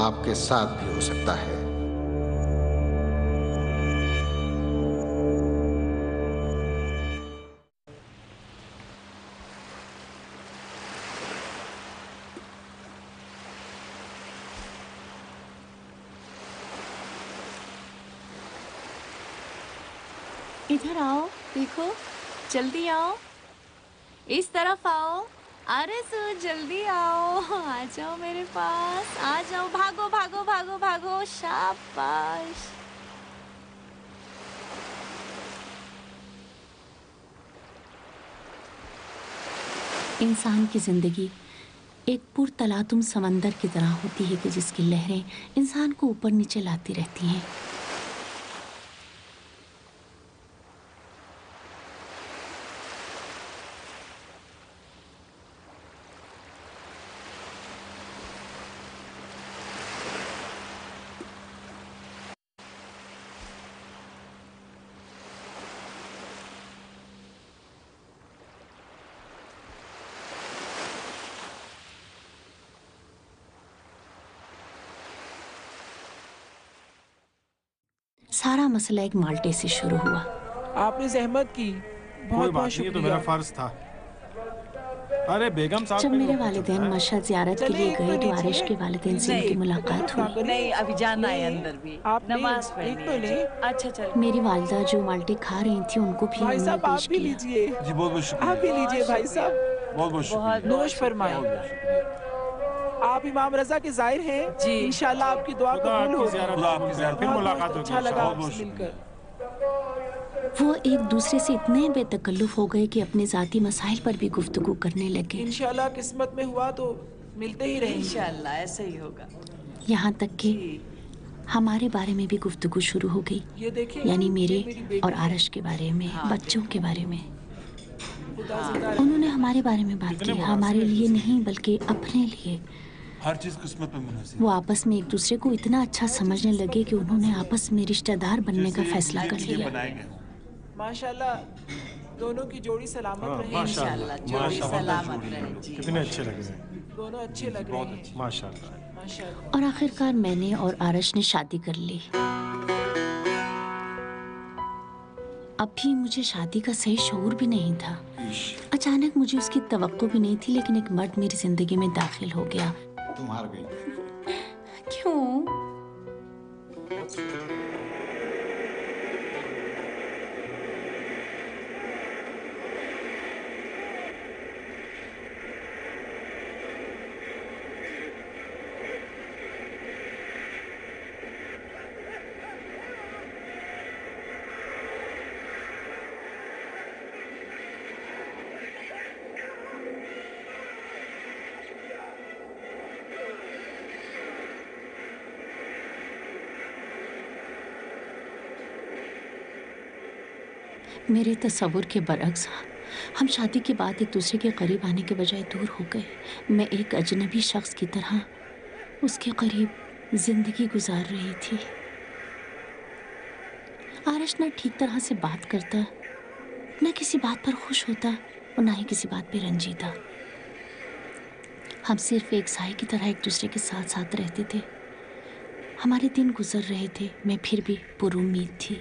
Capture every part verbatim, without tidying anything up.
आपके साथ भी हो सकता है। इधर आओ, देखो, जल्दी आओ, इस तरफ आओ। अरे सु जल्दी आओ, आ जाओ मेरे पास, आ जाओ, भागो भागो भागो भागो, शाबाश। इंसान की जिंदगी एक पुरतलातुम समंदर की तरह होती है कि जिसकी लहरें इंसान को ऊपर नीचे लाती रहती हैं। सारा मसला एक माल्टे से शुरू हुआ। आपने जहमत की, बहुत बहुत शुक्रिया। तो मेरा फर्ज था। अरे बेगम साहब, जब मेरे वालिदैन मशहद जियारत के लिए गए तो आरिश के वालिदैन से उनकी मुलाकात हुई। नहीं, अभी जाना है अंदर भी, आप नमाज एक पढ़नी तो ले। है। अच्छा चलो। मेरी वालिदा जो माल्टे खा रही थी उनको भी भाई उन्होंने साहब आप पेश भी किया। लीजिए। जी बहुत बहुत शुक्रिया। आप भी लीजिए भाई साहब, बहुत बहुत शुक्रिया। नोश फरमाए। आप इमाम रजा के जाहिर हैं जी। इंशाल्लाह आपकी दुआ कबूल होगी। खुदा आपकी ज़ियारत, फिर मुलाकात होगी। अच्छा लगा बहुत बहुत आपसे मिलकर। वो एक दूसरे से इतने बेतकल्लुफ हो गए कि अपने जाती मसाइल पर भी गुफ्तगू करने लगे। इंशाल्लाह किस्मत में हुआ तो मिलते ही रहेंगे। इंशाल्लाह ऐसा ही होगा। यहाँ तक कि हमारे बारे में भी गुफ्तगू शुरू हो गई, यानी मेरे और आरश के बारे में, बच्चों के बारे में। उन्होंने हमारे बारे में बात की, हमारे लिए नहीं बल्कि अपने लिए। हर चीज किस्मत पे मुनहसर। वो आपस में एक दूसरे को इतना अच्छा समझने लगे कि उन्होंने आपस में रिश्तेदार बनने का फैसला कर लिया। माशाल्लाह दोनों की जोड़ी सलामत रहे। इंशाल्लाह जोड़ी सलामत रहे। कितने अच्छे लग रहे हैं। दोनों अच्छे लग रहे हैं माशाल्लाह। माशाल्लाह। और आखिरकार मैंने और आरश ने शादी कर ली। अभी मुझे शादी का सही शऊर भी नहीं था। अचानक मुझे उसकी तवक्को भी नहीं थी, लेकिन एक मर्द मेरी जिंदगी में दाखिल हो गया। तुम हार गई। क्यों? मेरे तस्वुर के बरअक्स हम शादी के बाद एक दूसरे के करीब आने के बजाय दूर हो गए। मैं एक अजनबी शख्स की तरह उसके करीब जिंदगी गुजार रही थी। आरश ना ठीक तरह से बात करता, न किसी बात पर खुश होता और ना ही किसी बात पे रंजीदा। हम सिर्फ एक साए की तरह एक दूसरे के साथ साथ रहते थे। हमारे दिन गुजर रहे थे, मैं फिर भी पुरुम्मीद थी।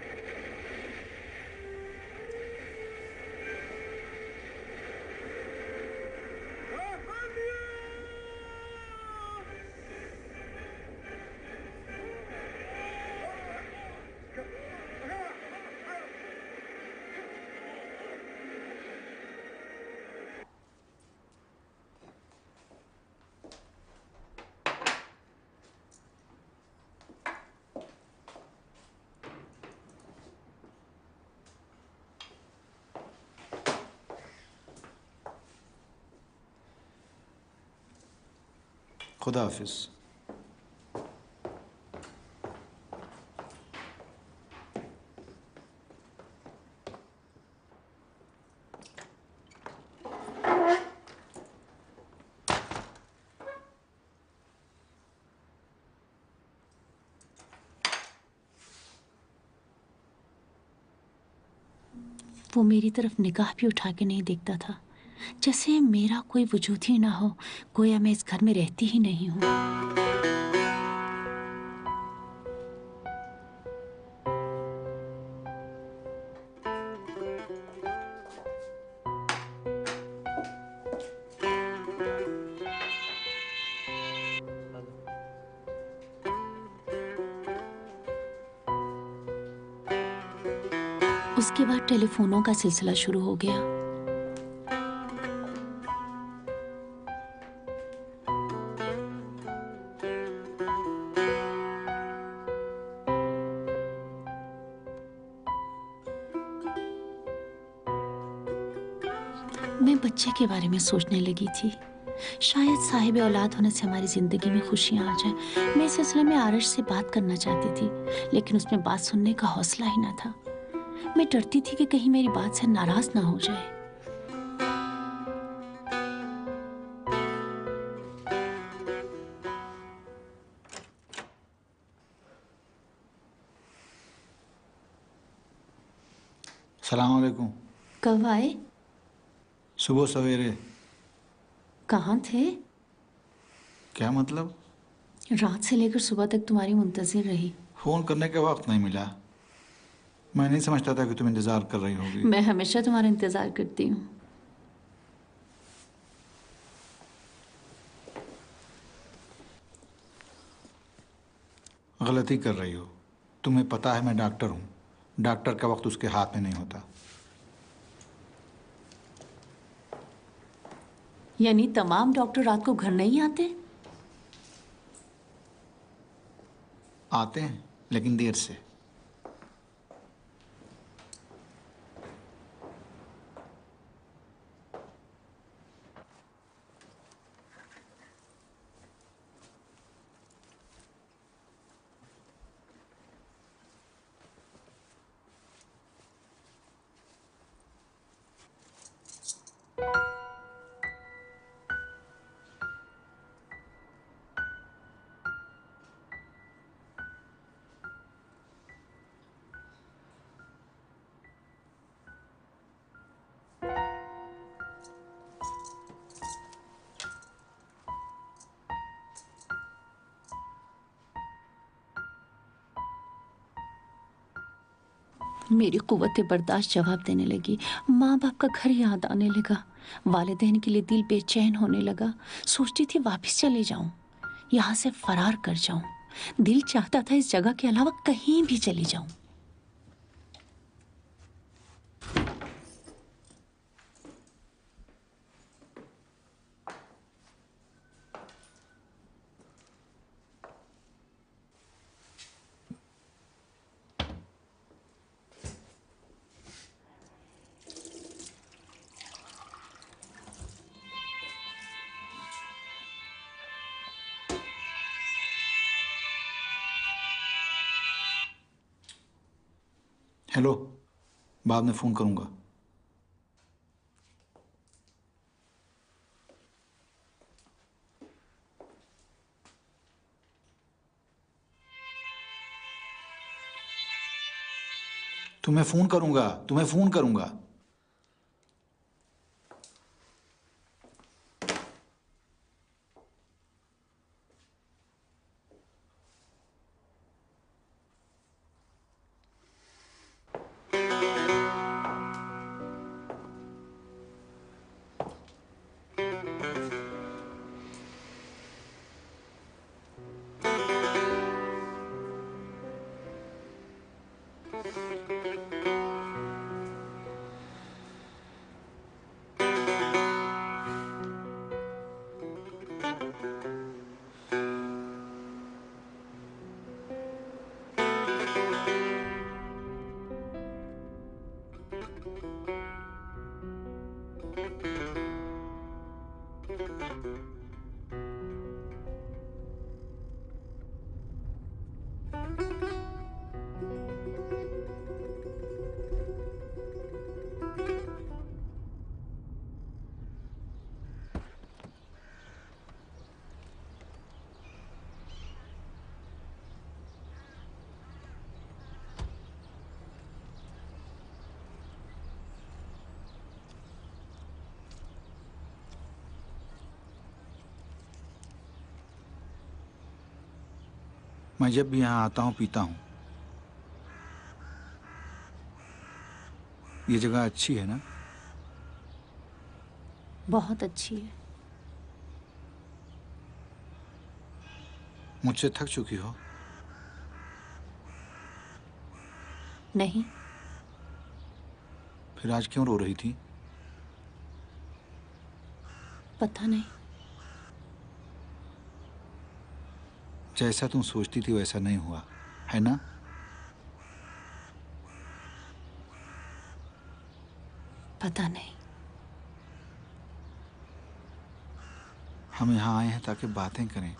खुदा हाफिज। वो मेरी तरफ निगाह भी उठा के नहीं देखता था, जैसे मेरा कोई वजूद ही ना हो, गोया मैं इस घर में रहती ही नहीं हूँ। उसके बाद टेलीफोनों का सिलसिला शुरू हो गया। मैं बच्चे के बारे में सोचने लगी थी। शायद साहिब औलाद होने से हमारी जिंदगी में खुशियां आ जाए। मैं इस सिलसिले में आरश से बात करना चाहती थी, लेकिन उसमें बात सुनने का हौसला ही ना था। मैं डरती थी कि कहीं मेरी बात से नाराज ना हो जाए। सलाम अलैकुम। कब आए? सुबह सवेरे। कहाँ थे? क्या मतलब? रात से लेकर सुबह तक तुम्हारी मुंतजिर रही। फोन करने का वक्त नहीं मिला। मैं नहीं समझता था कि तुम इंतजार कर रही होगी। मैं हमेशा तुम्हारा इंतजार करती हूँ। गलती कर रही हो। तुम्हें पता है मैं डॉक्टर हूँ। डॉक्टर का वक्त उसके हाथ में नहीं होता। यानी तमाम डॉक्टर रात को घर नहीं आते? आते हैं, लेकिन देर से। मेरी कुव्वत बर्दाश्त जवाब देने लगी। माँ बाप का घर याद आने लगा। वालिदैन के लिए दिल बेचैन होने लगा। सोचती थी वापस चले जाऊं, यहाँ से फरार कर जाऊं। दिल चाहता था इस जगह के अलावा कहीं भी चली जाऊं। हेलो, बाद में फ़ोन करूँगा। तुम्हें फ़ोन करूँगा, तुम्हें फ़ोन करूँगा। मैं जब भी यहाँ आता हूँ पीता हूँ। ये जगह अच्छी है ना? बहुत अच्छी है। मुझसे थक चुकी हो? नहीं, फिर आज क्यों रो रही थी? पता नहीं। जैसा तुम सोचती थी वैसा नहीं हुआ, है ना? पता नहीं। हम यहाँ आए हैं ताकि बातें करें।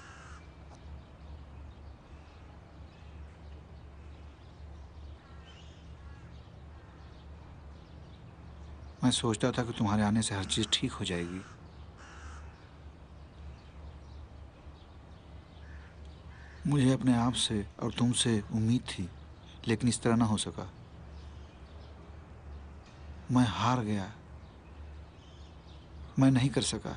मैं सोचता था कि तुम्हारे आने से हर चीज़ ठीक हो जाएगी। मुझे अपने आप से और तुमसे उम्मीद थी, लेकिन इस तरह ना हो सका। मैं हार गया। मैं नहीं कर सका।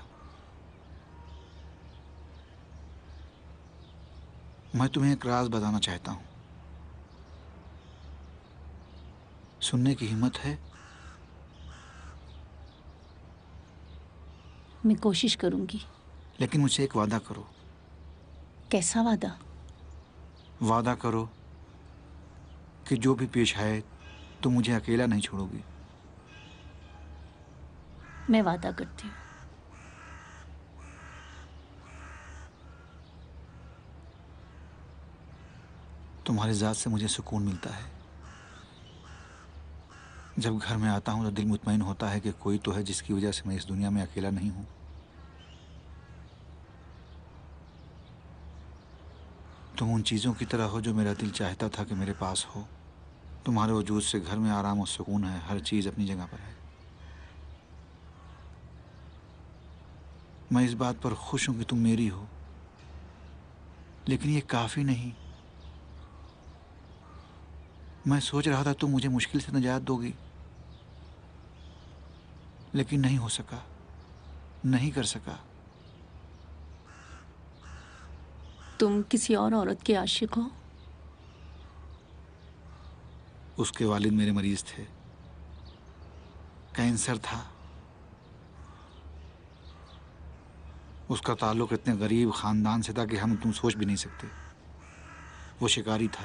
मैं तुम्हें एक राज बताना चाहता हूँ। सुनने की हिम्मत है? मैं कोशिश करूंगी। लेकिन मुझसे एक वादा करो। कैसा वादा? वादा करो कि जो भी पेश आए तुम मुझे अकेला नहीं छोड़ोगी। मैं वादा करती हूँ। तुम्हारी ज़ात से मुझे सुकून मिलता है। जब घर में आता हूँ तो दिल मुतमईन होता है कि कोई तो है जिसकी वजह से मैं इस दुनिया में अकेला नहीं हूँ। तुम उन चीज़ों की तरह हो जो मेरा दिल चाहता था कि मेरे पास हो। तुम्हारे वजूद से घर में आराम और सुकून है। हर चीज़ अपनी जगह पर है। मैं इस बात पर खुश हूँ कि तुम मेरी हो, लेकिन ये काफ़ी नहीं। मैं सोच रहा था तुम मुझे मुश्किल से निजात दोगी, लेकिन नहीं हो सका, नहीं कर सका। तुम किसी और औरत के आशिक हो? उसके वालिद मेरे मरीज थे। कैंसर था। उसका ताल्लुक इतने गरीब ख़ानदान से था कि हम तुम सोच भी नहीं सकते। वो शिकारी था।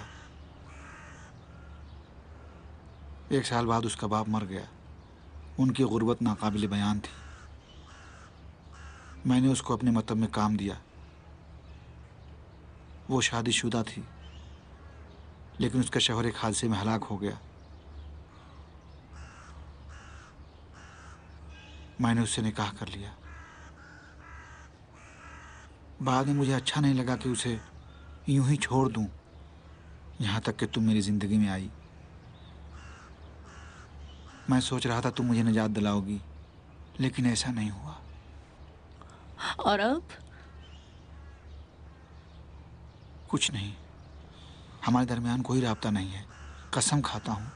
एक साल बाद उसका बाप मर गया। उनकी गुर्बत नाकाबिल बयान थी। मैंने उसको अपने मतब में काम दिया। वो शादीशुदा थी, लेकिन उसका शौहर एक हादसे में हलाक हो गया। मैंने उससे निकाह कर लिया। बाद में मुझे अच्छा नहीं लगा कि उसे यूं ही छोड़ दूं, यहाँ तक कि तुम मेरी ज़िंदगी में आई। मैं सोच रहा था तुम मुझे निजात दिलाओगी, लेकिन ऐसा नहीं हुआ। और अब? कुछ नहीं। हमारे दरमियान कोई राब्ता नहीं है। कसम खाता हूँ।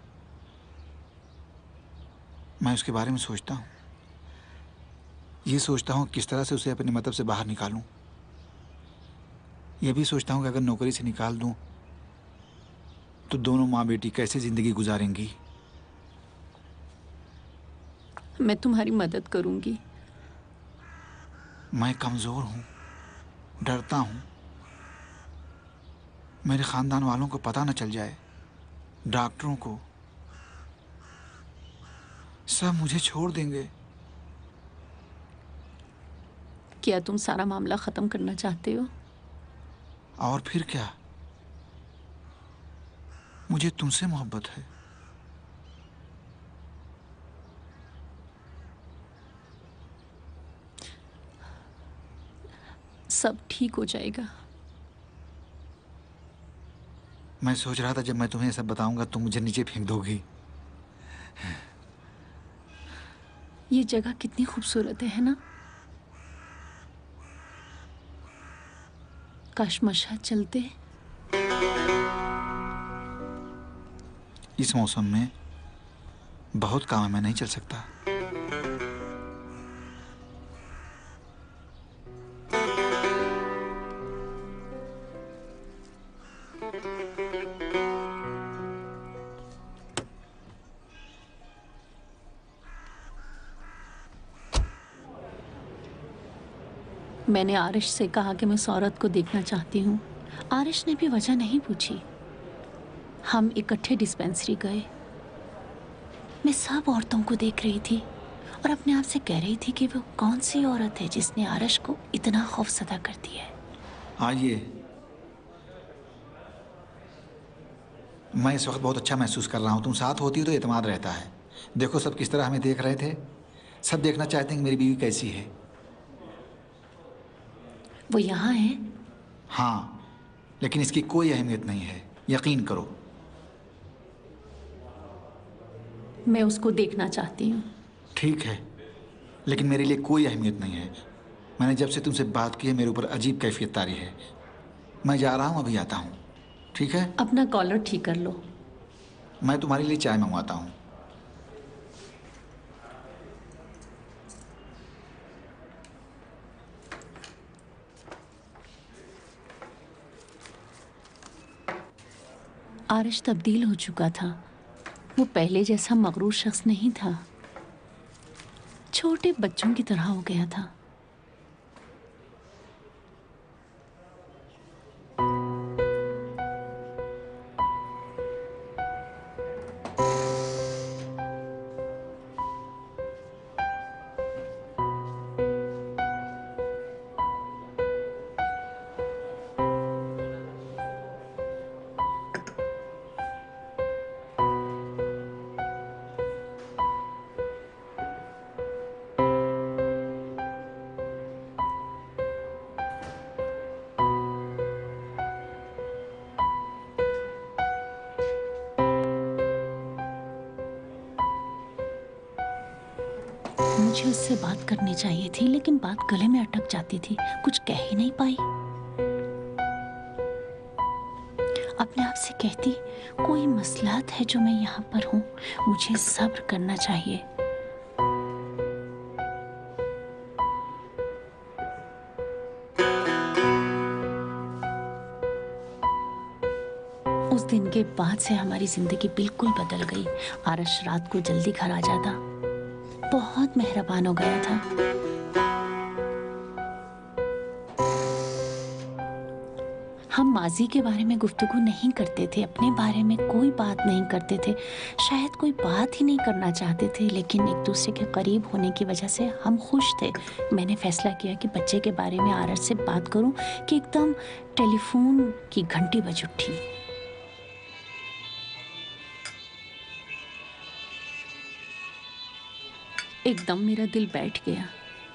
मैं उसके बारे में सोचता हूँ। ये सोचता हूँ किस तरह से उसे अपने मतलब से बाहर निकालूं। यह भी सोचता हूँ कि अगर नौकरी से निकाल दूं तो दोनों माँ बेटी कैसे ज़िंदगी गुजारेंगी। मैं तुम्हारी मदद करूंगी। मैं कमज़ोर हूँ, डरता हूँ। मेरे ख़ानदान वालों को पता न चल जाए, डॉक्टरों को। सब मुझे छोड़ देंगे। क्या तुम सारा मामला ख़त्म करना चाहते हो? और फिर क्या? मुझे तुमसे मोहब्बत है। सब ठीक हो जाएगा। मैं सोच रहा था जब मैं तुम्हें सब बताऊंगा तुम मुझे नीचे फेंक दोगी। ये जगह कितनी खूबसूरत है, है ना? काश मशहद चलते। इस मौसम में बहुत काम है, मैं नहीं चल सकता। मैंने आरिश से कहा कि मैं उस औरत को देखना चाहती हूँ। आरिश ने भी वजह नहीं पूछी। हम इकट्ठे डिस्पेंसरी गए। मैं सब औरतों को देख रही थी और अपने आप से कह रही थी कि वो कौन सी औरत है जिसने आरश को इतना खौफजदा कर दिया है। आइए, मैं इस वक्त बहुत अच्छा महसूस कर रहा हूँ। तुम साथ होती हो तो एतमाद रहता है। देखो सब किस तरह हमें देख रहे थे। सब देखना चाहते हैं कि मेरी बीवी कैसी है। वो यहाँ है? हाँ, लेकिन इसकी कोई अहमियत नहीं है, यकीन करो। मैं उसको देखना चाहती हूँ। ठीक है, लेकिन मेरे लिए कोई अहमियत नहीं है। मैंने जब से तुमसे बात की है मेरे ऊपर अजीब कैफियत तारी है। मैं जा रहा हूँ, अभी आता हूँ। ठीक है? अपना कॉलर ठीक कर लो। मैं तुम्हारे लिए चाय मंगवाता हूँ। आरश तब्दील हो चुका था। वो पहले जैसा मगरूर शख्स नहीं था। छोटे बच्चों की तरह हो गया था। मुझे उससे बात करनी चाहिए थी, लेकिन बात गले में अटक जाती थी। कुछ कह ही नहीं पाई। अपने आप से कहती, कोई मसलात है जो मैं यहाँ पर हूँ, मुझे सब्र करना चाहिए। उस दिन के बाद से हमारी जिंदगी बिल्कुल बदल गई। आरश रात को जल्दी घर आ जाता, बहुत मेहरबान हो गया था। हम माजी के बारे में गुफ्तगू नहीं करते थे, अपने बारे में कोई बात नहीं करते थे। शायद कोई बात ही नहीं करना चाहते थे, लेकिन एक दूसरे के करीब होने की वजह से हम खुश थे। मैंने फैसला किया कि बच्चे के बारे में आरश से बात करूं कि एकदम टेलीफोन की घंटी बज उठी। एकदम मेरा दिल बैठ गया।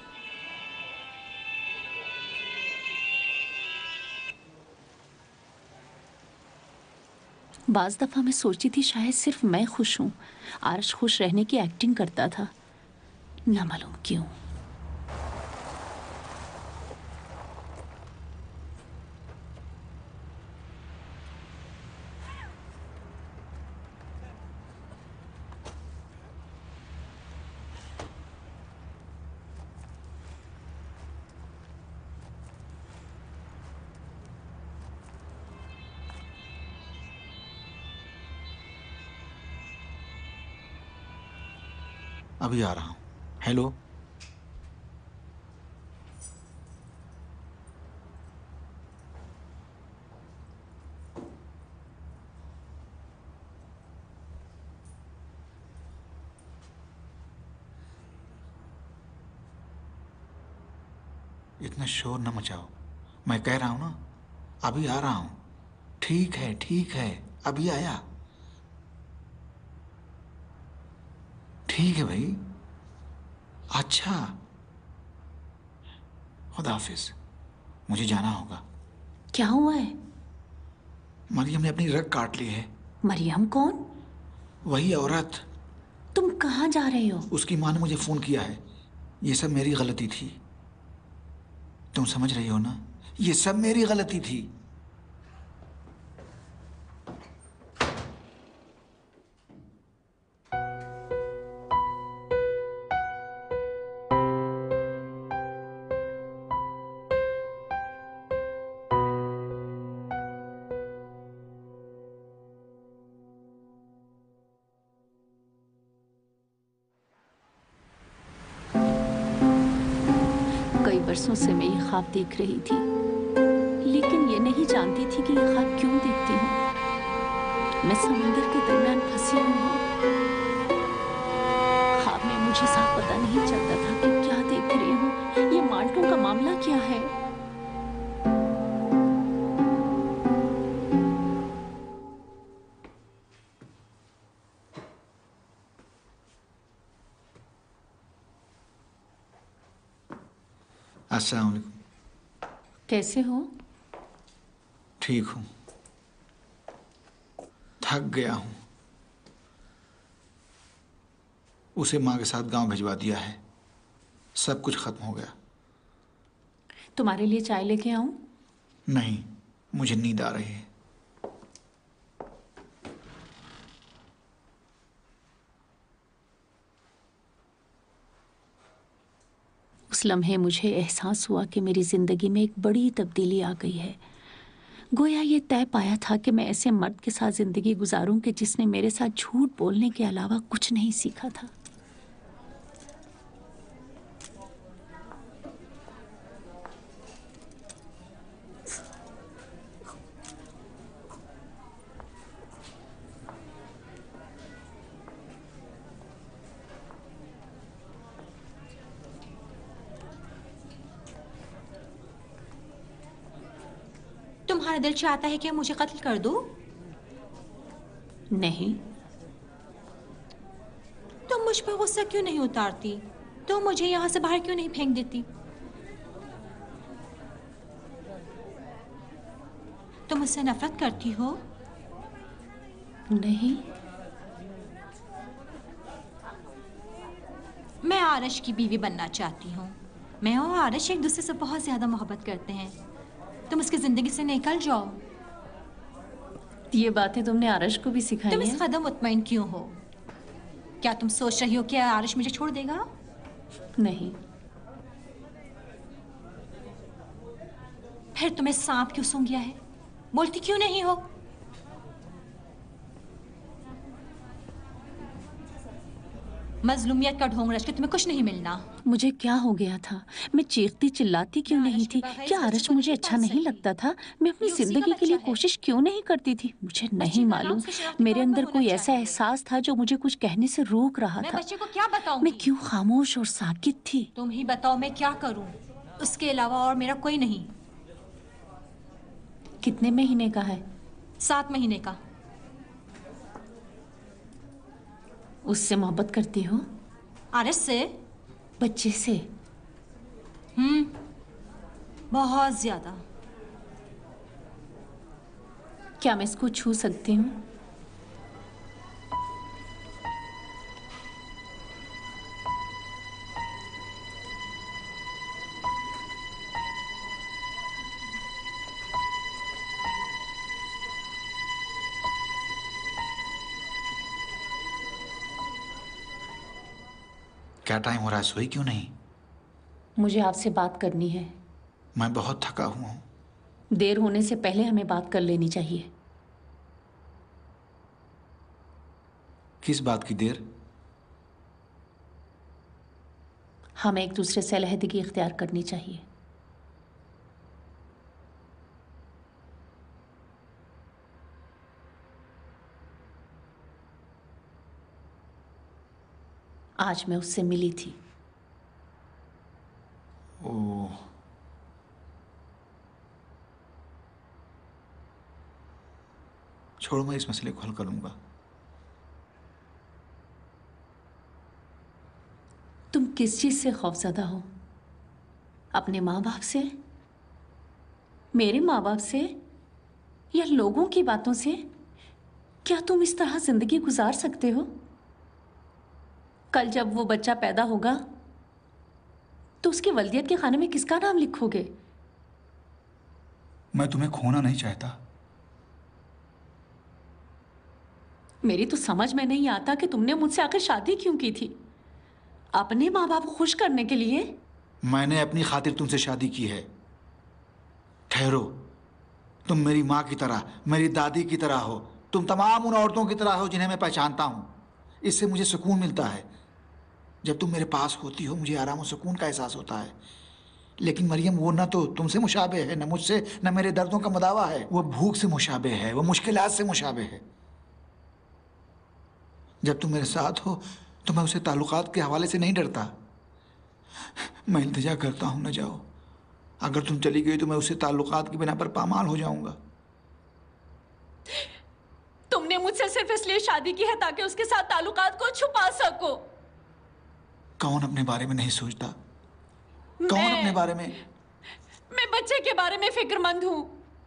बाज दफा मैं सोचती थी शायद सिर्फ मैं खुश हूं। आरश खुश रहने की एक्टिंग करता था, ना मालूम क्यों। अभी आ रहा हूँ। हेलो, इतना शोर न मचाओ। मैं कह रहा हूँ ना, अभी आ रहा हूँ। ठीक है, ठीक है, अभी आया। ठीक है भाई। अच्छा, खुदा हाफिज। मुझे जाना होगा। क्या हुआ है? मरियम ने अपनी रग काट ली है। मरियम कौन? वही औरत। तुम कहाँ जा रहे हो? उसकी माँ ने मुझे फोन किया है। ये सब मेरी गलती थी। तुम समझ रही हो ना? ये सब मेरी गलती थी। कई बरसों से मैं ये ख्वाब देख रही थी, लेकिन ये नहीं जानती थी कि ये ख्वाब क्यों देखती हूँ। मैं समंदर के दरमियान फंसी हुई हूँ। मुझे साफ पता नहीं चलता था कि क्या देख रही हूँ। ये माल्टों का मामला क्या है? अस्सलाम वालेकुम। कैसे हो? ठीक हूँ, थक गया हूँ। उसे माँ के साथ गांव भिजवा दिया है, सब कुछ खत्म हो गया। तुम्हारे लिए चाय लेके आऊं? नहीं, मुझे नींद आ रही है। उस लम्हे मुझे एहसास हुआ कि मेरी जिंदगी में एक बड़ी तब्दीली आ गई है। गोया ये तय पाया था कि मैं ऐसे मर्द के साथ जिंदगी गुजारूं कि जिसने मेरे साथ झूठ बोलने के अलावा कुछ नहीं सीखा था। तुम्हारा दिल चाहता है कि मुझे कत्ल कर दूं? नहीं। तुम मुझ पर गुस्सा क्यों नहीं उतारती? तुम मुझे यहाँ से बाहर क्यों नहीं फेंक देती? तुम मुझसे नफरत करती हो? नहीं। मैं आरश की बीवी बनना चाहती हूँ। मैं और आरश एक दूसरे से बहुत ज्यादा मोहब्बत करते हैं। तुम उसकी जिंदगी से निकल जाओ। ये बातें तुमने आरश को भी सिखाई तुम हैं? इस कदम मुतमईन क्यों हो? क्या तुम सोच रही हो कि आरश मुझे छोड़ देगा? नहीं। फिर तुम्हें सांप क्यों सूंघ गया है? बोलती क्यों नहीं हो? मजलूमियत का ढोंग रच के तुम्हें कुछ नहीं मिलना। मुझे क्या हो गया था? मैं चीखती चिल्लाती क्यों नहीं थी? क्या आरश मुझे अच्छा नहीं लगता था? मैं अपनी जिंदगी के लिए कोशिश क्यों नहीं करती थी? मुझे नहीं मालूम। मेरे अंदर कोई ऐसा एहसास था जो मुझे कुछ कहने से रोक रहा मैं था। बच्चे को क्या बताऊं? मैं क्यों खामोश और साकित थी? तुम ही बताओ मैं क्या करूं? उसके अलावा और मेरा कोई नहीं। कितने महीने का है? सात महीने का। उससे मोहब्बत करती हो? आरश से? बच्चे से? हम्म, बहुत ज्यादा। क्या मैं इसको छू सकती हूँ? क्या टाइम हो रहा है, सोई क्यों नहीं? मुझे आपसे बात करनी है। मैं बहुत थका हुआ हूँ। देर होने से पहले हमें बात कर लेनी चाहिए। किस बात की देर? हमें एक दूसरे से अलहदगी इख्तियार करनी चाहिए। आज मैं उससे मिली थी। ओह, छोड़ो, मैं इस मसले को हल कर लूंगा। तुम किस चीज से खौफजदा हो? अपने माँ बाप से? मेरे माँ बाप से? या लोगों की बातों से? क्या तुम इस तरह जिंदगी गुजार सकते हो? कल जब वो बच्चा पैदा होगा तो उसकी वल्दियत के खाने में किसका नाम लिखोगे? मैं तुम्हें खोना नहीं चाहता। मेरी तो समझ में नहीं आता कि तुमने मुझसे आखिर शादी क्यों की थी? अपने माँ बाप को खुश करने के लिए? मैंने अपनी खातिर तुमसे शादी की है। ठहरो, तुम मेरी माँ की तरह, मेरी दादी की तरह हो। तुम तमाम उन औरतों की तरह हो जिन्हें मैं पहचानता हूँ। इससे मुझे सुकून मिलता है। जब तुम मेरे पास होती हो मुझे आराम और सुकून का एहसास होता है। लेकिन मरियम, वो ना तो तुमसे मुशाबे है, न मुझसे, न मेरे दर्दों का मदावा है। वो भूख से मुशाबे है, वो मुश्किलात से मुशाबे है। जब तुम मेरे साथ हो तो मैं उसे ताल्लुकात के हवाले से नहीं डरता। मैं इल्तिजा करता हूँ न जाओ। अगर तुम चली गई तो मैं उसे ताल्लुकात की बिना पर पामाल हो जाऊंगा। तुमने मुझसे सिर्फ इसलिए शादी की है ताकि उसके साथ ताल्लुकात को छुपा सको। कौन अपने बारे में नहीं सोचता? कौन अपने बारे में? मैं बच्चे के बारे में फिक्रमंद हूं।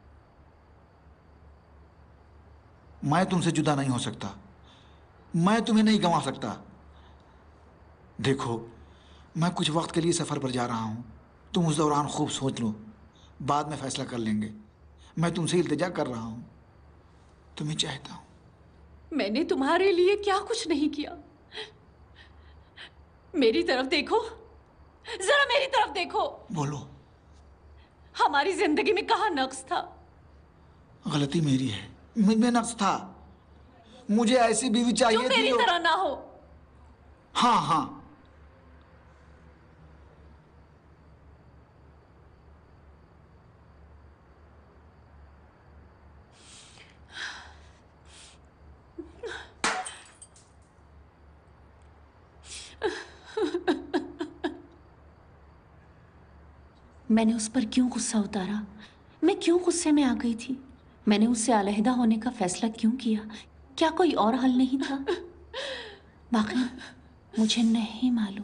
मैं तुमसे जुदा नहीं हो सकता। मैं तुम्हें नहीं गंवा सकता। देखो, मैं कुछ वक्त के लिए सफर पर जा रहा हूं। तुम उस दौरान खूब सोच लो, बाद में फैसला कर लेंगे। मैं तुमसे इल्तिजा कर रहा हूं, तुम्हें चाहता हूं। मैंने तुम्हारे लिए क्या कुछ नहीं किया। मेरी तरफ देखो, जरा मेरी तरफ देखो। बोलो। हमारी जिंदगी में कहाँ नक्स था? गलती मेरी है, मुझ में नक्स था। मुझे ऐसी बीवी चाहिए जो थी मेरी जो... तरह ना हो। हाँ हाँ, मैंने उस पर क्यों गुस्सा उतारा? मैं क्यों गुस्से में आ गई थी? मैंने उससे अलहदा होने का फैसला क्यों किया? क्या कोई और हल नहीं था? बाकी मुझे नहीं मालूम।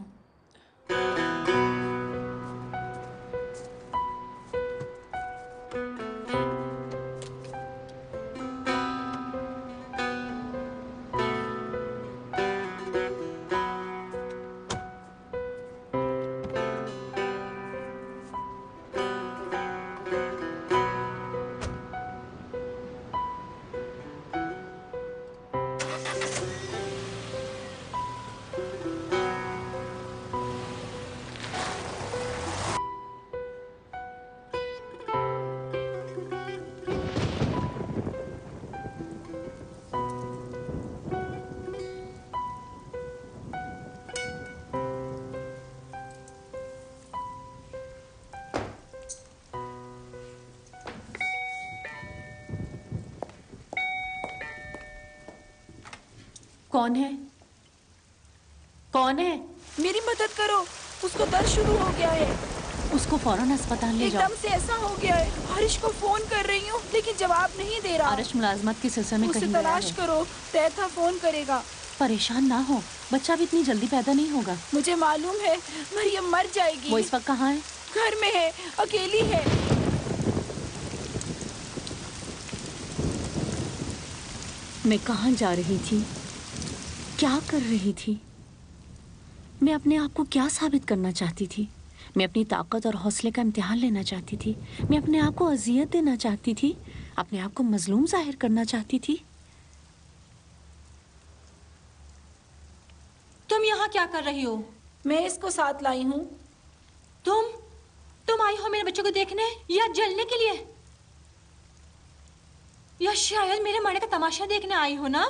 कौन है? कौन है? मेरी मदद करो, उसको दर्द शुरू हो गया है। उसको फौरन अस्पताल ले जाओ। एकदम से ऐसा हो गया है। आरिश को फोन कर रही हूँ लेकिन जवाब नहीं दे रहा। आरिश मुलाजमत के सिलसिले में उसे कहीं गया तलाश है। करो, तैथा फोन करेगा। परेशान ना हो, बच्चा भी इतनी जल्दी पैदा नहीं होगा। मुझे मालूम है, मरियम मर जाएगी। वो इस वक्त कहाँ है? घर में है, अकेली है। मैं कहाँ जा रही थी? क्या कर रही थी? मैं अपने आप को क्या साबित करना चाहती थी? मैं अपनी ताकत और हौसले का इम्तिहान लेना चाहती थी। मैं अपने आप को अजियत देना चाहती थी, अपने आप को मजलूम जाहिर करना चाहती थी। तुम यहाँ क्या कर रही हो? मैं इसको साथ लाई हूँ। तुम तुम आई हो मेरे बच्चे को देखने या जलने के लिए? या शायद मेरे मरने का तमाशा देखने आई हो ना?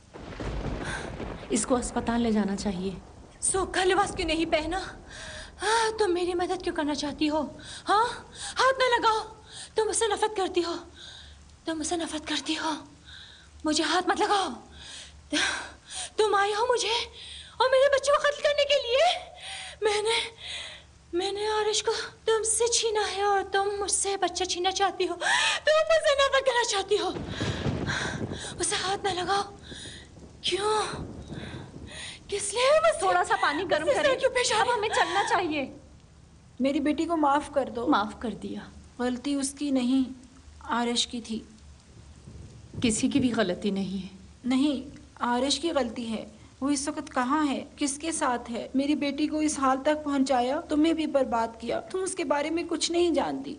इसको अस्पताल ले जाना चाहिए। सूखा लिबास क्यों नहीं पहना? हाँ, तुम मेरी मदद क्यों करना चाहती हो? हाँ, हाथ न लगाओ। तुम मुझसे नफरत करती हो। तुम मुझसे नफरत करती हो। मुझे हाथ मत लगाओ। तुम आई हो मुझे और मेरे बच्चे को कत्ल करने के लिए। मैंने मैंने आरिश को तुमसे छीना है और तुम मुझसे बच्चा छीनना चाहती हो। तुम मुझसे नफरत करना चाहती हो। मुझसे हाथ न लगाओ। क्यों? किस लिए? बस थोड़ा सा पानी गर्म करें। क्यों पेश आ रहा? हमें चलना चाहिए। मेरी बेटी को माफ कर दो। माफ कर दिया। गलती उसकी नहीं, आरिश की थी। किसी की भी गलती नहीं है। नहीं, आरिश की गलती है। वो इस वक्त कहाँ है, किसके साथ है? मेरी बेटी को इस हाल तक पहुंचाया, तुम्हें भी बर्बाद किया। तुम उसके बारे में कुछ नहीं जानती।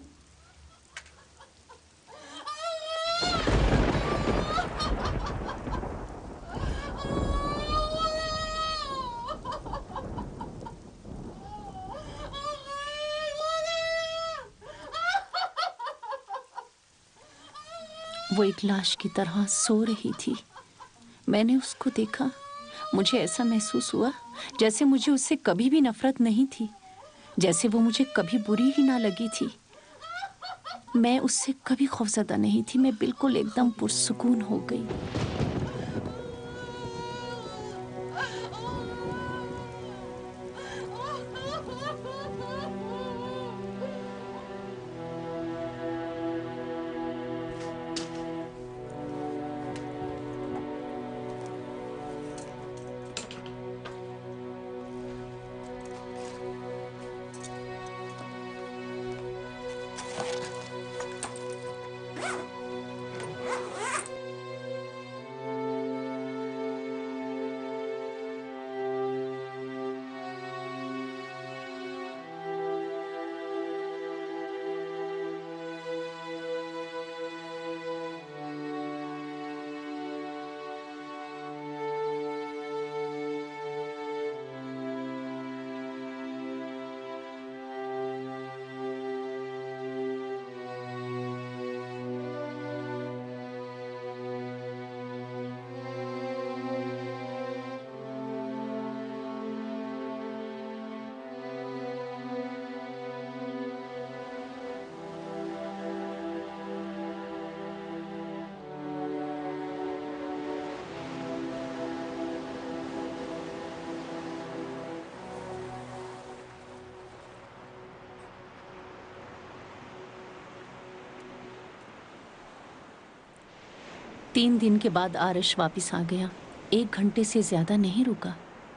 वो एक लाश की तरह सो रही थी। मैंने उसको देखा। मुझे ऐसा महसूस हुआ जैसे मुझे उससे कभी भी नफरत नहीं थी, जैसे वो मुझे कभी बुरी ही ना लगी थी। मैं उससे कभी खौफजदा नहीं थी। मैं बिल्कुल एकदम पुरसुकून हो गई। तीन दिन के बाद आरश वापस आ गया। एक घंटे से ज्यादा नहीं रुका।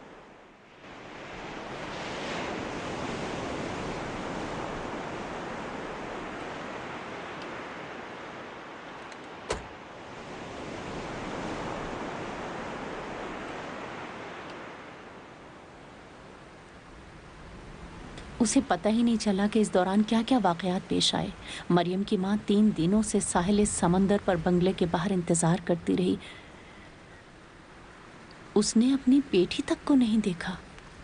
उसे पता ही नहीं चला कि इस दौरान क्या क्या वाकयात पेश आए। मरियम की माँ तीन दिनों से साहिल समंदर पर बंगले के बाहर इंतजार करती रही। उसने अपनी बेटी तक को नहीं देखा।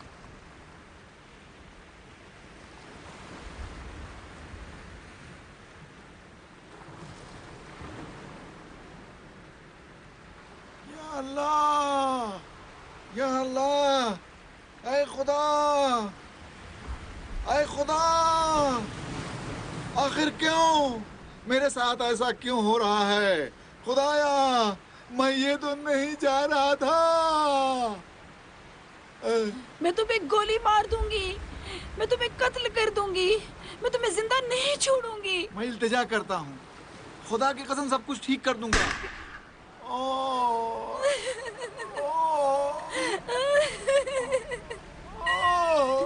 या अल्लाह, या अल्लाह, ऐ खुदा, ऐ खुदा, आखिर क्यों मेरे साथ ऐसा क्यों हो रहा है? खुदाया, मैं ये तो नहीं जा रहा था। मैं तुम्हें गोली मार दूंगी, मैं तुम्हें कत्ल कर दूंगी, मैं तुम्हें जिंदा नहीं छोड़ूंगी। मैं इल्तिजा करता हूँ, खुदा की कसम सब कुछ ठीक कर दूंगा। ओ, ओ, ओ,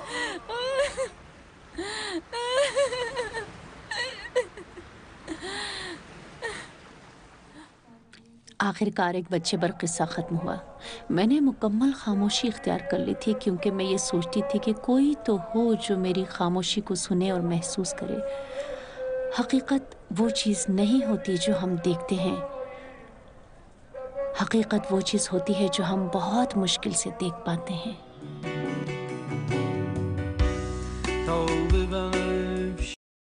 आखिरकार एक बच्चे पर किस्सा ख़त्म हुआ। मैंने मुकम्मल खामोशी इख्तियार कर ली थी क्योंकि मैं ये सोचती थी कि कोई तो हो जो मेरी खामोशी को सुने और महसूस करे। हकीकत वो चीज़ नहीं होती जो हम देखते हैं, हकीकत वो चीज़ होती है जो हम बहुत मुश्किल से देख पाते हैं।